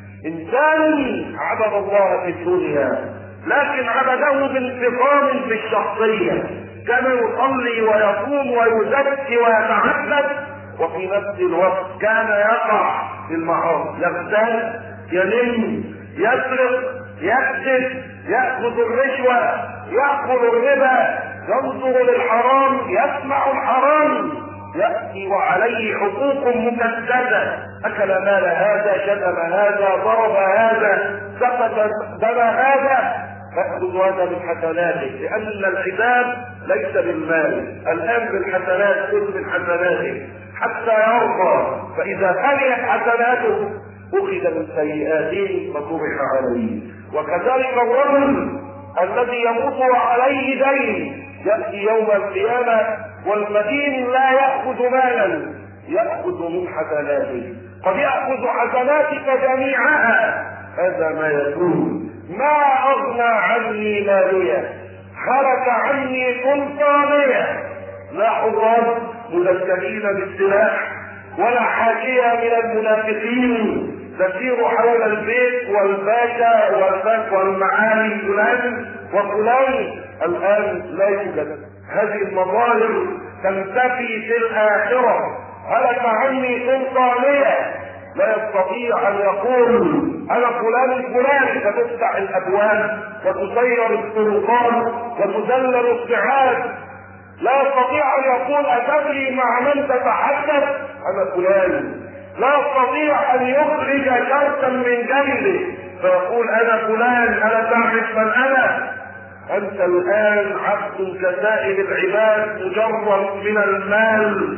إنسان عبد الله في الدنيا لكن عبده بانفصام في الشخصية، كان يصلي ويصوم ويزكي ويتعبد، وفي نفس الوقت كان يقع في المعاصي، يغتاب، ينم، يسرق، يكذب، يأخذ الرشوة، يأكل الربا، ينظر للحرام، يسمع الحرام، يأتي وعليه حقوق مكدسة، أكل مال هذا، شتم هذا، ضرب هذا، سقط دم هذا، فأخذ هذا من حسناته، لأن الحساب ليس بالمال، الآن بالحسنات، كل من حسناته حتى يرضى، فإذا فنيت حسناته أخذ من سيئاته فطرح عليه. وكذلك الرجل الذي يموت عليه دين يأتي يوم القيامة والمدين لا يأخذ مالا، يأخذ من حسناته، قد يأخذ حسناتك جميعها. هذا ما يكون. ما أغنى عني مالية، هلك عني سلطانية. لا حراس ملتهين بالسلاح ولا حاشية من المنافقين تسير حول البيت والباشا والباك والمعالي فلان وفلان. الآن لا يوجد هذه المظاهر، تنتفي في الآخرة. هلك عني سلطانية، لا يستطيع أن يقول أنا فلان الفلاني، فتفتح الأبواب وتسير الطرقات وتذلل السعاد. لا يستطيع أن يقول أتدري مع من تتحدث؟ أنا فلان. لا يستطيع أن يخرج شرطا من جيبه فيقول أنا فلان، أنا تعرف من أنا؟ أنت الآن عبد كسائر العباد، مجرد من المال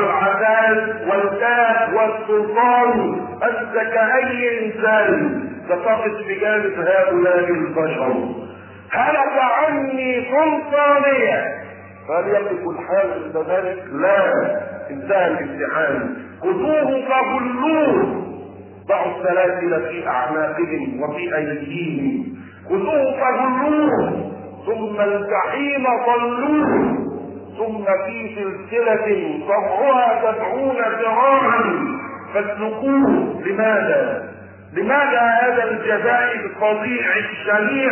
والعدال والتاج والسلطان. أنت كأي إنسان تقف بجانب هؤلاء البشر. هلك عني سلطانية. فهل يملك الحال عند ذلك؟ لا، انتهى الامتحان. خذوه فغلوه، ضعوا السلاسل في أعناقهم وفي أيديهم. خذوه فغلوه ثم الجحيم صلوه ثم في سلسلة ضرعها سبعون ذراعا فاسلكوه. لماذا؟ لماذا هذا الجزاء الفظيع الشنيع؟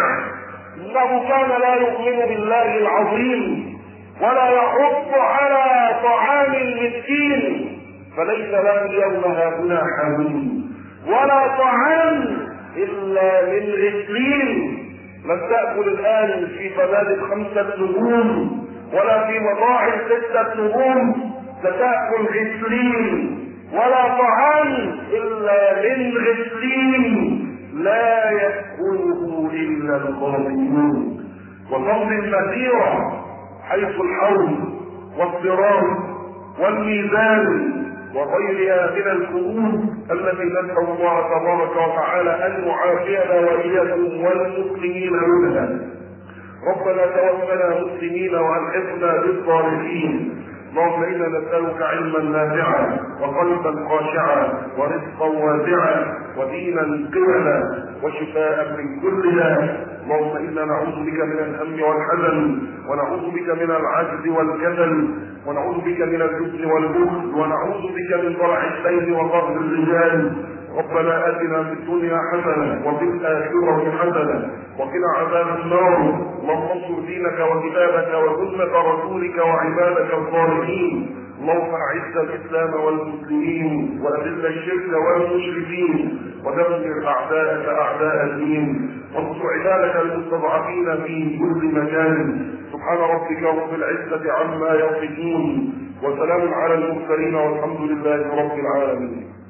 إنه كان لا يؤمن بالله العظيم ولا يحض على طعام المسكين، فليس له اليوم هاهنا حميم ولا طعام إلا من غسلين. لن تأكل الآن في فنادق خمسة نجوم ولا في مطاعم ستة نجوم، ستأكل غسلين، ولا طعام إلا من غسلين لا يأكله إلا الخاطئون. وتمضي المسيرة حيث الحوض والصراط والميزان وغيرها من الكؤوس التي نسأل الله تبارك وتعالى أن يعافينا وإياكم والمسلمين منها. ربنا توفنا مسلمين والحقنا بالصالحين. اللهم انا نسالك علما نافعا وقلبا خاشعا ورزقا واسعا ودينا قولا وشفاء من كل داء. اللهم انا نعوذ بك من الهم والحزن، ونعوذ بك من العجز والكسل، ونعوذ بك من الجبن والبخل، ونعوذ بك من ضرع الدين وقهر الرجال. ربنا آتنا في الدنيا حسنة وفي الآخرة حسنة وقنا عذاب النار. اللهم انصر دينك وكتابك وسنة رسولك وعبادك الصالحين. اللهم أعز الإسلام والمسلمين وأذل الشرك والمشركين ودمر أعداءك أعداء الدين، وانصر عبادك المستضعفين في كل مكان. سبحان ربك رب العزة عما يصفون وسلام على المرسلين والحمد لله رب العالمين.